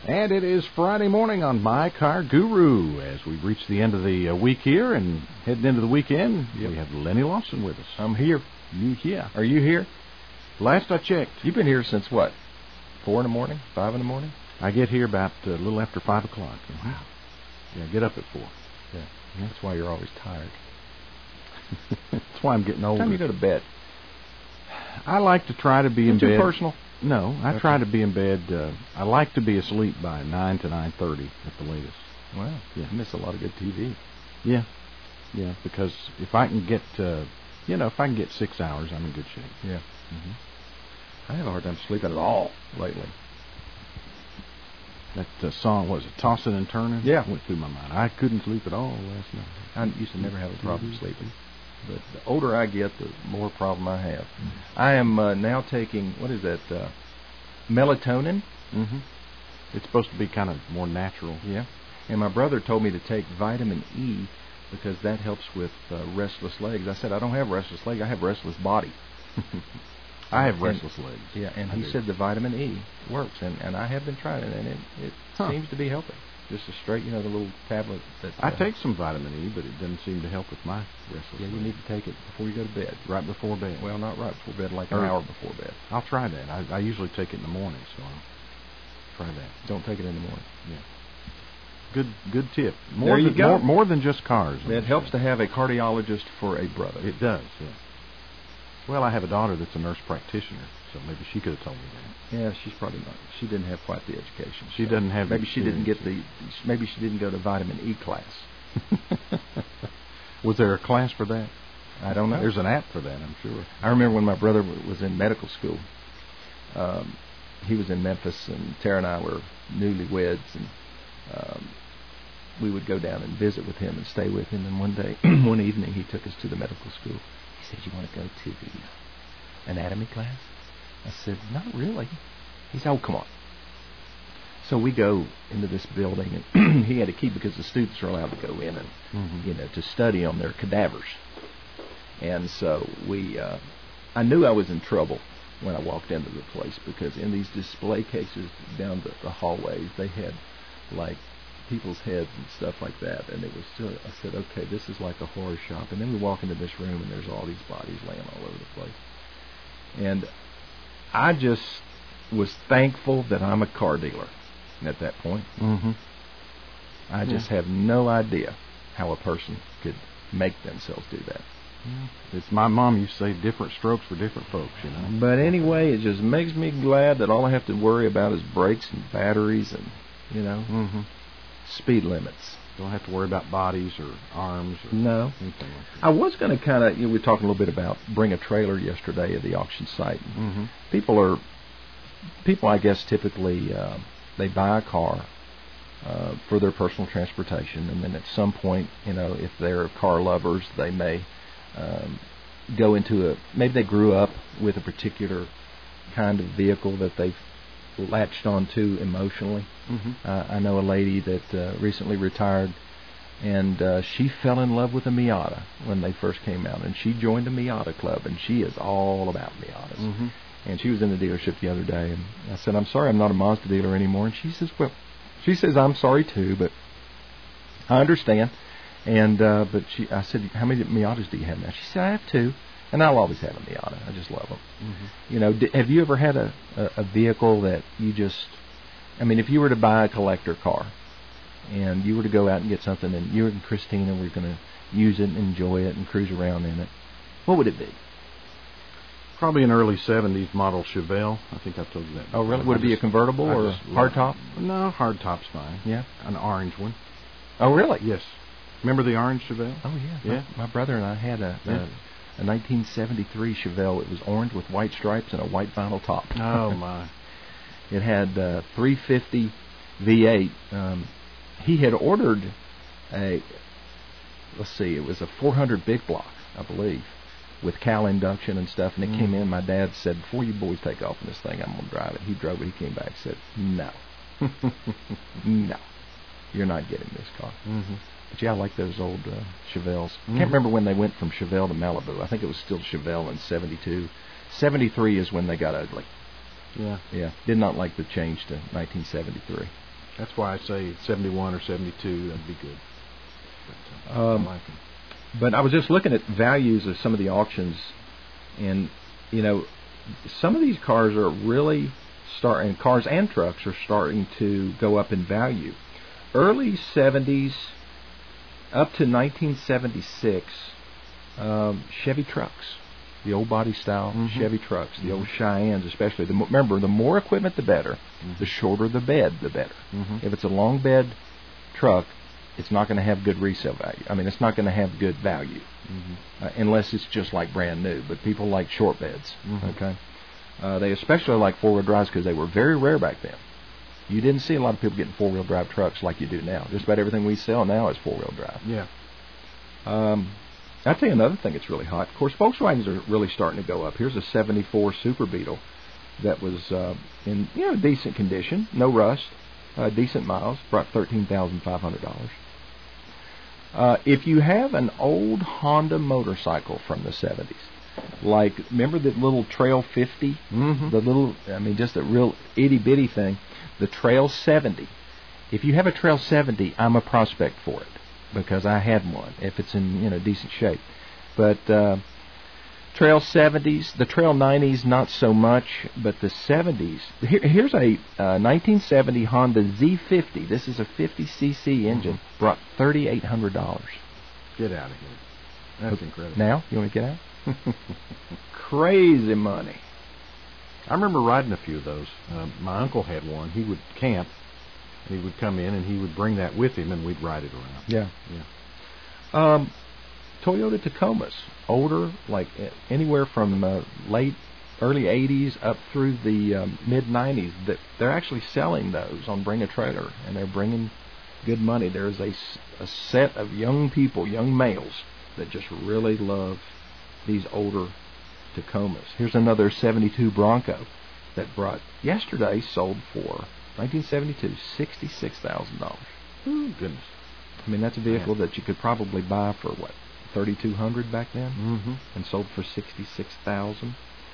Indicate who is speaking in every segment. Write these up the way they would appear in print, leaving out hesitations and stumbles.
Speaker 1: And it is Friday morning on My Car Guru as we reach the end of the week here and heading into the weekend. Yep. We have Lenny Lawson with us.
Speaker 2: I'm here.
Speaker 1: Yeah.
Speaker 2: Are you here?
Speaker 1: Last I checked.
Speaker 2: You've been here since what? 4 in the morning? 5 in the morning?
Speaker 1: I get here about a little after 5 o'clock.
Speaker 2: Wow.
Speaker 1: Yeah, I get up at 4.
Speaker 2: Yeah. And that's why you're always tired.
Speaker 1: That's why I'm getting older.
Speaker 2: What time do you go to bed?
Speaker 1: I like to try to be in bed.
Speaker 2: Too personal?
Speaker 1: No, I try to be in bed. I like to be asleep by 9 to 9:30 at the latest.
Speaker 2: Wow.
Speaker 1: Yeah.
Speaker 2: You miss a lot of good TV.
Speaker 1: Yeah. Yeah, because if I can get, if I can get 6 hours, I'm in good shape.
Speaker 2: Yeah.
Speaker 1: Mm-hmm.
Speaker 2: I have a hard time sleeping at all lately.
Speaker 1: That song, was it Tossing and Turning?
Speaker 2: Yeah.
Speaker 1: Went through my mind. I couldn't sleep at all last night.
Speaker 2: I used to never have a problem sleeping. But the older I get, the more problem I have. Mm-hmm. I am now taking, what is that, melatonin?
Speaker 1: Mm-hmm. It's supposed to be kind of more natural.
Speaker 2: Yeah. And my brother told me to take vitamin E because that helps with restless legs. I said, I don't have restless legs. I have restless body.
Speaker 1: I have restless legs.
Speaker 2: Yeah, and he said the vitamin E works, and I have been trying it, and it seems to be helping. Just a straight, the little tablet. That
Speaker 1: I take some vitamin E, but it doesn't seem to help with my restless legs.
Speaker 2: You need to take it before you go to bed.
Speaker 1: Right before bed?
Speaker 2: Well, not right before bed, like an hour before bed.
Speaker 1: I'll try that. I usually take it in the morning, so I'll try that.
Speaker 2: Don't take it in the morning.
Speaker 1: Yeah. Good tip.
Speaker 2: There you go.
Speaker 1: More than just cars.
Speaker 2: It helps to have a cardiologist for a brother.
Speaker 1: It does, yeah. Well, I have a daughter that's a nurse practitioner, so maybe she could have told me that.
Speaker 2: Yeah, she's probably not. She didn't have quite the education.
Speaker 1: She doesn't have.
Speaker 2: Maybe she didn't get the. Maybe she didn't go to vitamin E class.
Speaker 1: Was there a class for that?
Speaker 2: I don't know.
Speaker 1: There's an app for that, I'm sure.
Speaker 2: I remember when my brother was in medical school. He was in Memphis, and Tara and I were newlyweds, and we would go down and visit with him and stay with him. And one evening, he took us to the medical school. He said, "You want to go to the anatomy class?" I said, "Not really." He said, "Oh, come on." So we go into this building, and he had a key because the students are allowed to go in and, to study on their cadavers. And so I knew I was in trouble when I walked into the place because in these display cases down the hallways, they had like people's heads and stuff like that, and it was still, I said, okay, this is like a horror shop. And then we walk into this room, and there's all these bodies laying all over the place. And I just was thankful that I'm a car dealer at that point.
Speaker 1: Mm-hmm.
Speaker 2: I just have no idea how a person could make themselves do that.
Speaker 1: Yeah. It's my mom used to say different strokes for different folks,
Speaker 2: But anyway, it just makes me glad that all I have to worry about is brakes and batteries and, speed limits.
Speaker 1: Don't have to worry about bodies or arms or
Speaker 2: no.
Speaker 1: anything like that.
Speaker 2: I was going to kind of, we were talking a little bit about bring a trailer yesterday at the auction site.
Speaker 1: Mm-hmm.
Speaker 2: People, I guess, typically they buy a car for their personal transportation, and then at some point, if they're car lovers, they may go into maybe they grew up with a particular kind of vehicle that they've latched onto emotionally.
Speaker 1: Mm-hmm.
Speaker 2: I know a lady that recently retired, and she fell in love with a Miata when they first came out, and she joined the Miata club, and she is all about Miatas.
Speaker 1: Mm-hmm.
Speaker 2: And she was in the dealership the other day, and I said, "I'm sorry, I'm not a Mazda dealer anymore." And she says, "Well," she says, "I'm sorry too, but I understand." And I said, "How many Miatas do you have now?" She said, "I have 2. And I'll always have a Miata. I just love them."
Speaker 1: Mm-hmm.
Speaker 2: Have you ever had a vehicle that you just... if you were to buy a collector car and you were to go out and get something and you and Christina were going to use it and enjoy it and cruise around in it, what would it be?
Speaker 1: Probably an early 70s model Chevelle. I think I've told you that before.
Speaker 2: Oh, really? Would it be a convertible or a hardtop?
Speaker 1: No, hardtop's fine.
Speaker 2: Yeah?
Speaker 1: An orange one.
Speaker 2: Oh, really?
Speaker 1: Yes. Remember the orange Chevelle?
Speaker 2: Oh, yeah.
Speaker 1: Yeah.
Speaker 2: My brother and I had a 1973 Chevelle. It was orange with white stripes and a white vinyl top.
Speaker 1: Oh, my.
Speaker 2: It had 350 V8. He had ordered it was a 400 big block, I believe, with Cal induction and stuff, and it came in. My dad said, "Before you boys take off in this thing, I'm going to drive it." He drove it. He came back and said, "No. No. You're not getting this car."
Speaker 1: Mm-hmm.
Speaker 2: But yeah, I like those old Chevelles. I can't remember when they went from Chevelle to Malibu. I think it was still Chevelle in 72. 73 is when they got ugly.
Speaker 1: Yeah.
Speaker 2: Yeah. Did not like the change to 1973.
Speaker 1: That's why I say 71 or 72. That'd be good. But, I like them.
Speaker 2: But I was just looking at values of some of the auctions, and some of these cars are really cars and trucks are starting to go up in value. Early 70s up to 1976, Chevy trucks, the old body style Chevy trucks, the old Cheyennes especially. Remember, the more equipment the better, the shorter the bed the better. If it's a long bed truck, it's not going to have good resale value. I mean, it's not going to have good value unless it's just like brand new. But people like short beds, okay? They especially like four-wheel drives because they were very rare back then. You didn't see a lot of people getting four-wheel drive trucks like you do now. Just about everything we sell now is four-wheel drive.
Speaker 1: Yeah.
Speaker 2: I'll tell you another thing that's really hot. Of course, Volkswagens are really starting to go up. Here's a 74 Super Beetle that was in decent condition, no rust, decent miles, brought $13,500. If you have an old Honda motorcycle from the 70s, like, remember the little Trail 50? The little, just a real itty-bitty thing. The Trail 70. If you have a Trail 70, I'm a prospect for it because I had one, if it's in decent shape. But Trail 70s, the Trail 90s, not so much, but the 70s. Here's a 1970 Honda Z50. This is a 50cc engine. Brought $3,800.
Speaker 1: Get out of here. That's incredible.
Speaker 2: Now, you want to get out? Crazy money.
Speaker 1: I remember riding a few of those. My uncle had one. He would camp, and he would come in, and he would bring that with him, and we'd ride it around.
Speaker 2: Yeah. Toyota Tacomas, older, like anywhere from early 80s up through the mid-90s. They're actually selling those on Bring a Trailer, and they're bringing good money. There's a set of young people, young males, that just really love these older Tacomas. Here's another 72 Bronco that yesterday sold for 1972 $66,000.
Speaker 1: Oh, goodness.
Speaker 2: That's a vehicle that you could probably buy for what, $3,200 back then, and sold for $66,000.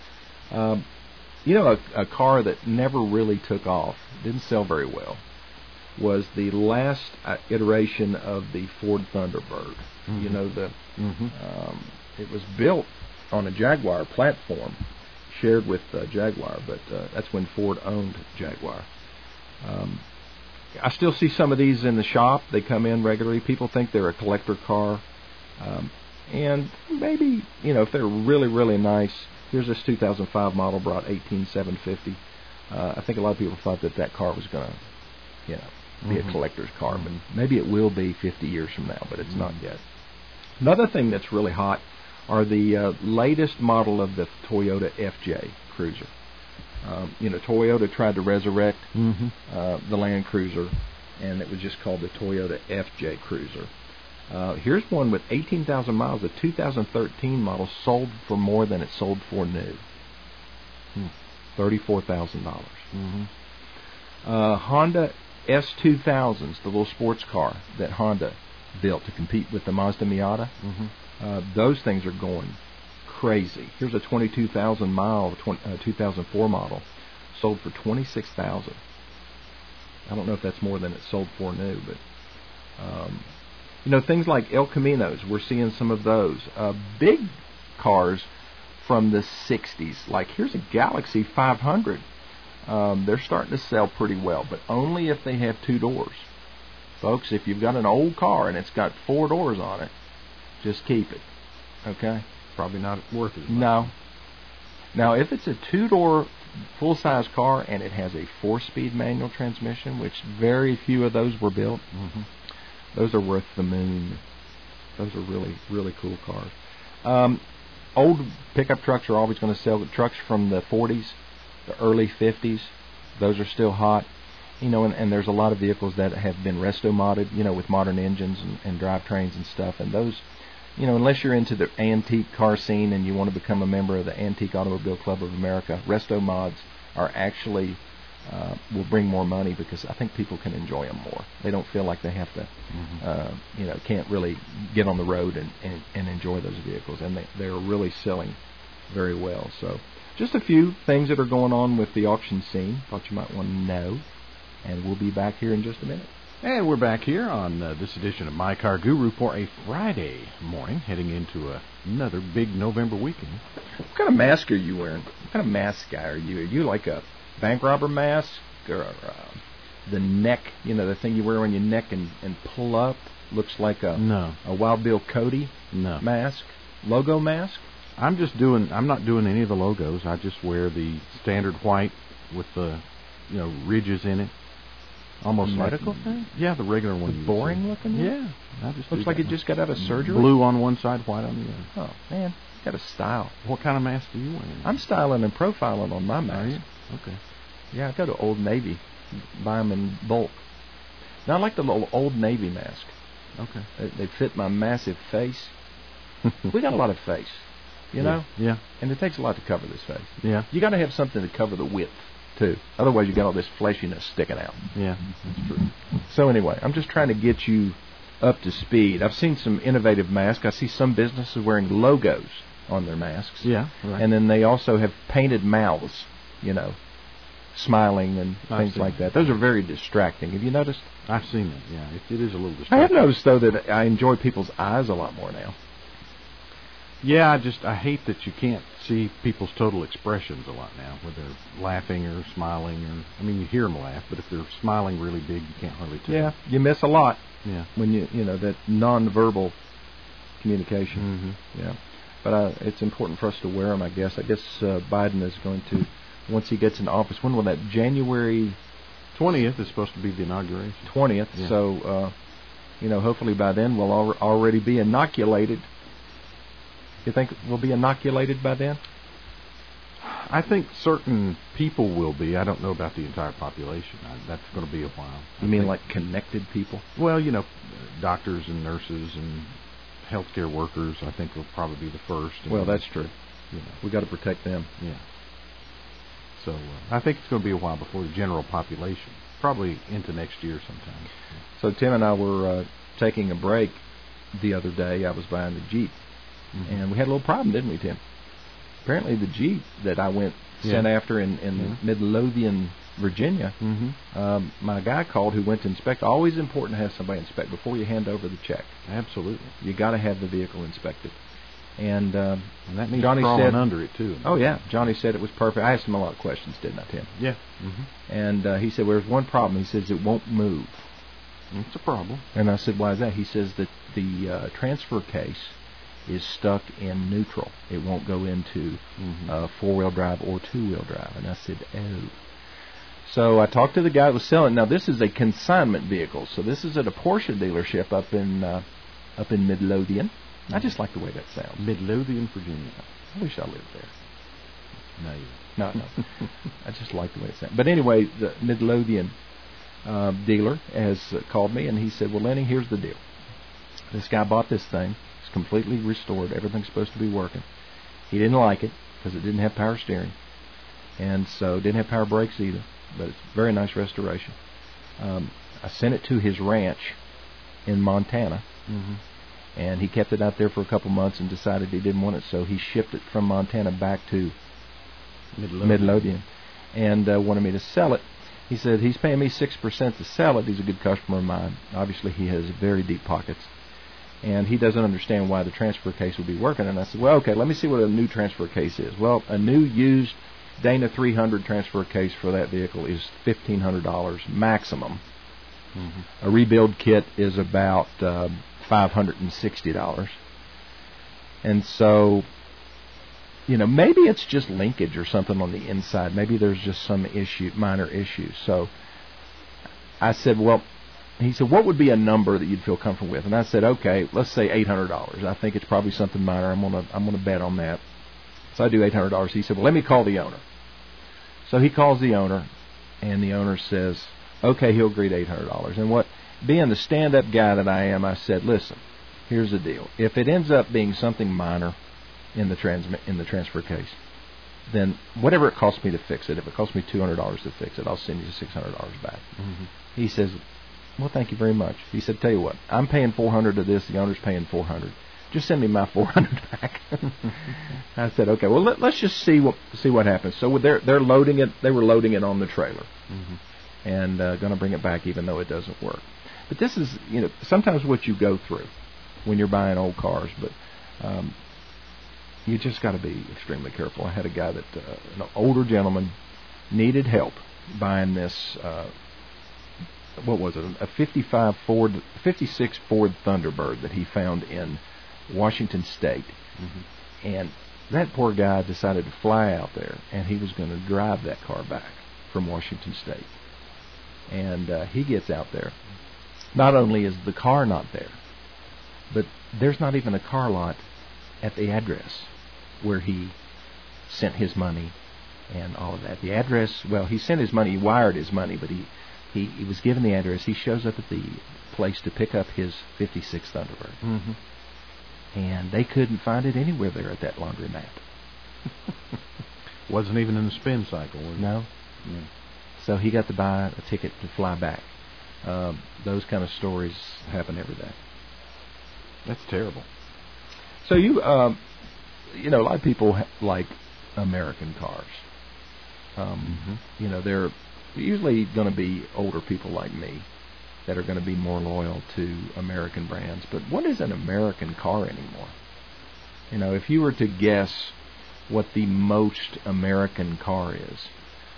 Speaker 2: A car that never really took off, didn't sell very well, was the last iteration of the Ford Thunderbird. It was built on a Jaguar platform, shared with Jaguar, but that's when Ford owned Jaguar. I still see some of these in the shop. They come in regularly. People think they're a collector car. And maybe, if they're really, really nice, here's this 2005 model, brought $18,750. I think a lot of people thought that car was going to, be a collector's car, but maybe it will be 50 years from now, but it's not yet. Another thing that's really hot are the latest model of the Toyota FJ Cruiser. Toyota tried to resurrect the Land Cruiser, and it was just called the Toyota FJ Cruiser. Here's one with 18,000 miles, a 2013 model, sold for more than it sold for new. $34,000. Honda S2000s, the little sports car that Honda built to compete with the Mazda Miata. Those things are going crazy. Here's a 22,000 mile 2004 model, sold for $26,000. I don't know if that's more than it sold for new, but things like El Caminos, we're seeing some of those. Big cars from the 60s, like here's a Galaxy 500. They're starting to sell pretty well, but only if they have two doors. Folks, if you've got an old car and it's got four doors on it, just keep it. Okay?
Speaker 1: Probably not worth it.
Speaker 2: No. Now, if it's a two-door full-size car and it has a four-speed manual transmission, which very few of those were built, those are worth the moon. Those are really, really cool cars. Old pickup trucks are always going to sell. The trucks from the 40s, the early 50s, those are still hot. And there's a lot of vehicles that have been resto-modded, with modern engines and drivetrains and stuff. And those, unless you're into the antique car scene and you want to become a member of the Antique Automobile Club of America, resto mods are actually will bring more money because I think people can enjoy them more. They don't feel like they have to, can't really get on the road and enjoy those vehicles. And they're really selling very well. So just a few things that are going on with the auction scene. Thought you might want to know. And we'll be back here in just a minute.
Speaker 1: And we're back here on this edition of My Car Guru for a Friday morning, heading into another big November weekend.
Speaker 2: What kind of mask are you wearing? What kind of mask guy are you? Are you like a bank robber mask or the neck, the thing you wear on your neck and pull up? Looks like a Wild Bill Cody mask? Logo mask?
Speaker 1: I'm not doing any of the logos. I just wear the standard white with the, ridges in it. Almost
Speaker 2: medical
Speaker 1: like,
Speaker 2: thing?
Speaker 1: Yeah, the regular one.
Speaker 2: The boring looking one?
Speaker 1: Yeah. I just
Speaker 2: looks like it just got out of surgery.
Speaker 1: Blue on one side, white on the other.
Speaker 2: Oh, man. You got a style.
Speaker 1: What kind of mask do you wear?
Speaker 2: I'm styling and profiling on my mask.
Speaker 1: Are you? Okay.
Speaker 2: Yeah, I go to Old Navy. Buy them in bulk. Now, I like the little Old Navy mask.
Speaker 1: Okay.
Speaker 2: They fit my massive face. We got a lot of face, you know?
Speaker 1: Yeah.
Speaker 2: And it takes a lot to cover this face.
Speaker 1: Yeah.
Speaker 2: You got to have something to cover the width, too. Otherwise, you got all this fleshiness sticking out.
Speaker 1: Yeah, that's true.
Speaker 2: So anyway, I'm just trying to get you up to speed. I've seen some innovative masks. I see some businesses wearing logos on their masks.
Speaker 1: Yeah, right.
Speaker 2: And then they also have painted mouths, smiling and things like that. Those are very distracting. Have you noticed?
Speaker 1: I've seen it, yeah. It is a little distracting.
Speaker 2: I have noticed, though, that I enjoy people's eyes a lot more now.
Speaker 1: Yeah, I hate that you can't see people's total expressions a lot now, whether they're laughing or smiling, you hear them laugh, but if they're smiling really big, you can't hardly tell.
Speaker 2: Yeah, you miss a lot.
Speaker 1: Yeah.
Speaker 2: When that nonverbal communication.
Speaker 1: Mm-hmm.
Speaker 2: Yeah. But it's important for us to wear them, I guess. I guess Biden is going to, once he gets in office, when will that, January
Speaker 1: 20th is supposed to be the inauguration.
Speaker 2: 20th.
Speaker 1: Yeah.
Speaker 2: So, hopefully by then we'll already be inoculated. You think we'll be inoculated by then?
Speaker 1: I think certain people will be. I don't know about the entire population. That's going to be a while.
Speaker 2: You mean like connected people?
Speaker 1: Well, doctors and nurses and healthcare workers, I think, will probably be the first.
Speaker 2: Well, that's true. We got to protect them.
Speaker 1: Yeah. So I think it's going to be a while before the general population, probably into next year sometime.
Speaker 2: So Tim and I were taking a break the other day. I was buying the Jeep, and we had a little problem, didn't we, Tim? Apparently the Jeep that I sent after in Midlothian, Virginia, my guy called who went to inspect. Always important to have somebody inspect before you hand over the check.
Speaker 1: Absolutely.
Speaker 2: You got to have the vehicle inspected. And
Speaker 1: that means
Speaker 2: Johnny
Speaker 1: crawling
Speaker 2: said,
Speaker 1: under it, too.
Speaker 2: Oh, yeah. Johnny said it was perfect. I asked him a lot of questions, didn't I, Tim?
Speaker 1: Yeah.
Speaker 2: And he said, well, there's one problem. He says it won't move.
Speaker 1: It's a problem.
Speaker 2: And I said, why is that? He says that the transfer case is stuck in neutral. It won't go into four-wheel drive or two-wheel drive. And I said, oh. So I talked to the guy who was selling. Now, this is a consignment vehicle. So this is at a Porsche dealership up in Midlothian. I just like the way that sounds.
Speaker 1: Midlothian, Virginia.
Speaker 2: I wish I lived there.
Speaker 1: No, you
Speaker 2: don't. No. I just like the way it sounds. But anyway, the Midlothian dealer has called me, and he said, well, Lenny, here's the deal. This guy bought this thing. It's completely restored. Everything's supposed to be working. He didn't like it because it didn't have power steering. And so it didn't have power brakes either. But it's very nice restoration. I sent it to his ranch in Montana. And he kept it out there for a couple months and decided he didn't want it, so he shipped it from Montana back to Midlothian and wanted me to sell it. He said he's paying me 6% to sell it. He's a good customer of mine. Obviously, he has very deep pockets. And he doesn't understand why the transfer case would be working. And I said, well, okay, let me see what a new transfer case is. Well, a new used Dana 300 transfer case for that vehicle is $1,500 maximum. A rebuild kit is about $560. And so, maybe it's just linkage or something on the inside. Maybe there's just some minor issue. So I said, well, he said, what would be a number that you'd feel comfortable with? And I said, okay, let's say $800. I think it's probably something minor. I'm gonna bet on that. So I do $800. He said, well, let me call the owner. So he calls the owner, and the owner says, okay, he'll agree to $800. And being the stand-up guy that I am, I said, listen, here's the deal. If it ends up being something minor in the transfer case, then whatever it costs me to fix it, if it costs me $200 to fix it, I'll send you $600 back. He says, well, thank you very much. He said, tell you what, I'm paying $400 to this, the owner's paying $400. Just send me my $400 back. I said, okay, well, let's just see what happens. So they're loading it. They were loading it on the trailer. and going to bring it back even though it doesn't work. But this is, sometimes what you go through when you're buying old cars, but you just got to be extremely careful. I had a guy that, an older gentleman, needed help buying this, what was it, a 56 Ford Thunderbird that he found in Washington State. Mm-hmm. And that poor guy decided to fly out there, and he was going to drive that car back from Washington State. And he gets out there. Not only is the car not there, but there's not even a car lot at the address where he sent his money and all of that. The address, well, he sent his money, he wired his money, but he was given the address. He shows up at the place to pick up his 56 Thunderbird. Mm-hmm. And they couldn't find it anywhere there at that laundromat.
Speaker 1: Wasn't even in the spin cycle, was it?
Speaker 2: No. Yeah. So he got to buy a ticket to fly back. Those kind of stories happen every day.
Speaker 1: That's terrible.
Speaker 2: So a lot of people like American cars. They're usually going to be older people like me that are going to be more loyal to American brands. But what is an American car anymore? If you were to guess what the most American car is,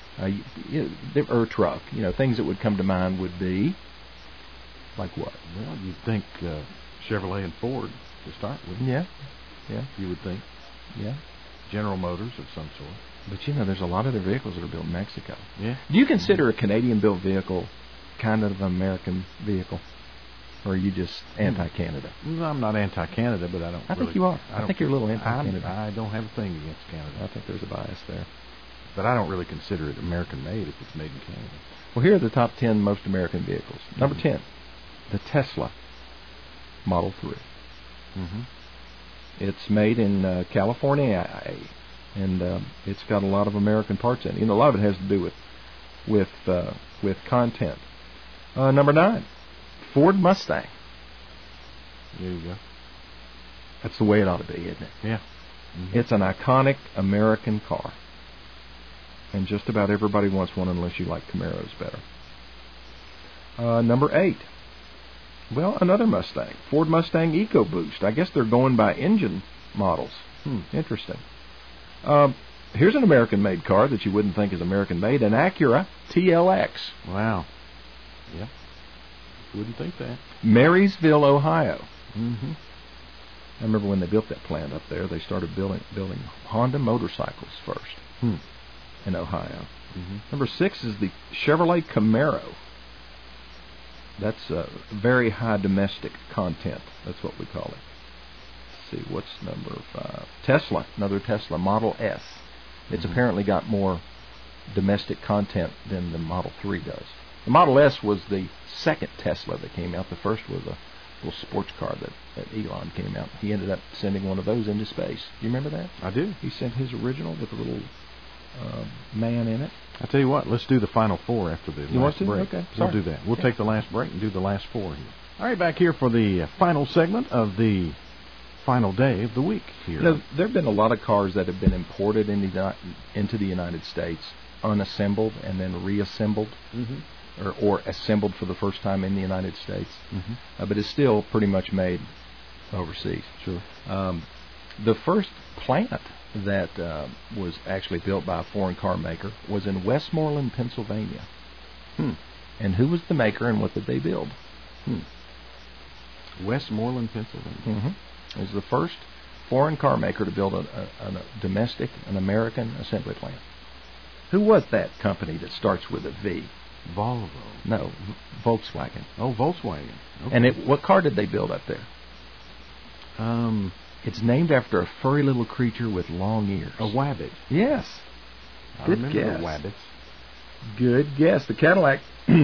Speaker 2: or truck, things that would come to mind would be like what?
Speaker 1: Well, you'd think Chevrolet and Ford to start with.
Speaker 2: Yeah.
Speaker 1: You would think.
Speaker 2: Yeah.
Speaker 1: General Motors of some sort.
Speaker 2: But there's a lot of their vehicles that are built in Mexico.
Speaker 1: Yeah.
Speaker 2: Do you consider a Canadian-built vehicle kind of an American vehicle, or are you just anti-Canada?
Speaker 1: No, I'm not anti-Canada, but I don't.
Speaker 2: I think you are. I think you're a little anti-Canada.
Speaker 1: I don't have a thing against Canada.
Speaker 2: I think there's a bias there.
Speaker 1: But I don't really consider it American-made if it's made in Canada.
Speaker 2: Well, here are the top 10 most American vehicles. Number 10, the Tesla Model 3. Mm-hmm. It's made in California, and it's got a lot of American parts in it. A lot of it has to do with content. Number 9, Ford Mustang.
Speaker 1: There you go.
Speaker 2: That's the way it ought to be, isn't it?
Speaker 1: Yeah. Mm-hmm.
Speaker 2: It's an iconic American car. And just about everybody wants one unless you like Camaros better. Number 8. Well, another Mustang. Ford Mustang EcoBoost. I guess they're going by engine models. Interesting. Here's an American-made car that you wouldn't think is American-made. An Acura TLX.
Speaker 1: Wow. Yeah. Wouldn't think that.
Speaker 2: Marysville, Ohio.
Speaker 1: Mm-hmm.
Speaker 2: I remember when they built that plant up there, they started building Honda motorcycles first. In Ohio. Mm-hmm. Number 6 is the Chevrolet Camaro. That's very high domestic content. That's what we call it. Let's see, what's number 5? Tesla, another Tesla Model S. It's apparently got more domestic content than the Model 3 does. The Model S was the second Tesla that came out. The first was a little sports car that Elon came out. He ended up sending one of those into space. Do you remember that?
Speaker 1: I do.
Speaker 2: He sent his original with a little man in it.
Speaker 1: I'll tell you what, let's do the final 4 after the last break.
Speaker 2: Okay.
Speaker 1: We'll do that. We'll take the last break and do the last 4 here. All right, back here for the final segment of the final day of the week here.
Speaker 2: There have been a lot of cars that have been imported into the United States, unassembled and then reassembled, or assembled for the first time in the United States. But it's still pretty much made overseas.
Speaker 1: Sure.
Speaker 2: The first plant that was actually built by a foreign car maker was in Westmoreland, Pennsylvania. And who was the maker and what did they build?
Speaker 1: Westmoreland, Pennsylvania.
Speaker 2: It was the first foreign car maker to build an American assembly plant. Who was that company that starts with a V?
Speaker 1: Volvo.
Speaker 2: No, Volkswagen.
Speaker 1: Oh, Volkswagen. Okay.
Speaker 2: And what car did they build up there? It's named after a furry little creature with long ears.
Speaker 1: A wabbit.
Speaker 2: Yes.
Speaker 1: Good guess. The wabbits.
Speaker 2: Good guess. The Cadillac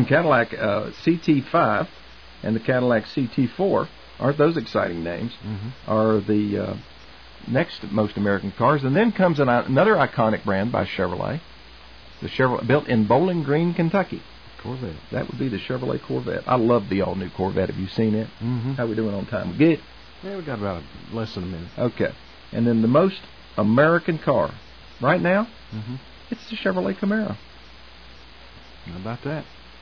Speaker 2: CT5 and the Cadillac CT4, aren't those exciting names, are the next most American cars. And then comes another iconic brand by Chevrolet, the Chevrolet, built in Bowling Green, Kentucky.
Speaker 1: Corvette.
Speaker 2: That would be the Chevrolet Corvette. I love the all-new Corvette. Have you seen it? How we doing on time? Good.
Speaker 1: Yeah, we got about less than a minute.
Speaker 2: Okay. And then the most American car right now, it's the Chevrolet Camaro.
Speaker 1: How about that?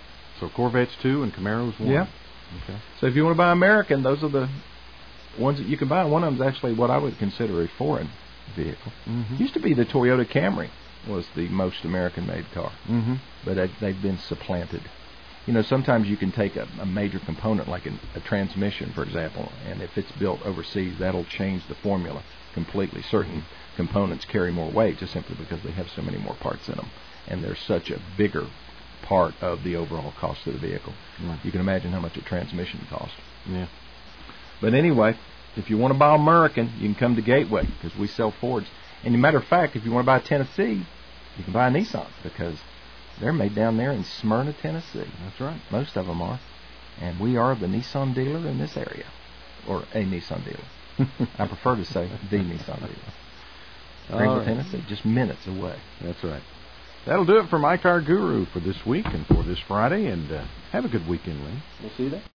Speaker 1: So Corvette's 2 and Camaro's 1.
Speaker 2: Yeah.
Speaker 1: Okay.
Speaker 2: So if you want to buy American, those are the ones that you can buy. One of them is actually what I would consider a foreign vehicle.
Speaker 1: Mm-hmm.
Speaker 2: Used to be the Toyota Camry was the most American-made car,
Speaker 1: Mm-hmm.
Speaker 2: but they've been supplanted. You know, sometimes you can take a major component like a transmission, for example, and if it's built overseas, that'll change the formula completely. Certain components carry more weight just simply because they have so many more parts in them, and they're such a bigger part of the overall cost of the vehicle.
Speaker 1: Right.
Speaker 2: You can imagine how much a transmission costs.
Speaker 1: Yeah.
Speaker 2: But anyway, if you want to buy American, you can come to Gateway because we sell Fords. And as a matter of fact, if you want to buy a Tennessee, you can buy a Nissan because they're made down there in Smyrna, Tennessee.
Speaker 1: That's right.
Speaker 2: Most of them are. And we are the Nissan dealer in this area. Or a Nissan dealer. I prefer to say the Nissan dealer. Greenville, Tennessee, just minutes away.
Speaker 1: That's right. That'll do it for My Car Guru for this week and for this Friday. And have a good weekend, Lee.
Speaker 2: We'll see you then.